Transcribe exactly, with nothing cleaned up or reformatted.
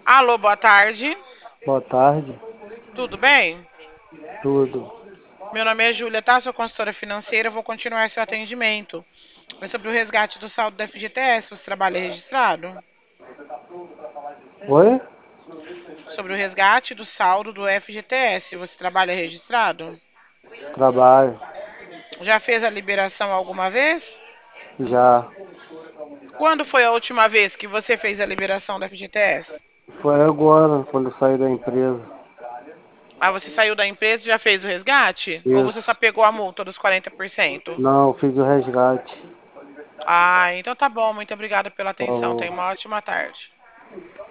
Alô, boa tarde. Boa tarde. Tudo bem? Tudo. Meu nome é Júlia, tá? Sou consultora financeira. Vou continuar seu atendimento. É sobre o resgate do saldo da F G T S. Você trabalha registrado? Oi? Sobre o resgate do saldo do F G T S. Você trabalha registrado? Trabalho. Já fez a liberação alguma vez? Já. Quando foi a última vez que você fez a liberação da F G T S? Foi agora, quando eu saí da empresa. Ah, você saiu da empresa e já fez o resgate? Ou você só Isso. pegou a multa dos quarenta por cento? Não, eu fiz o resgate. Ah, então tá bom. Muito obrigada pela atenção. Falou. Tenha uma ótima tarde.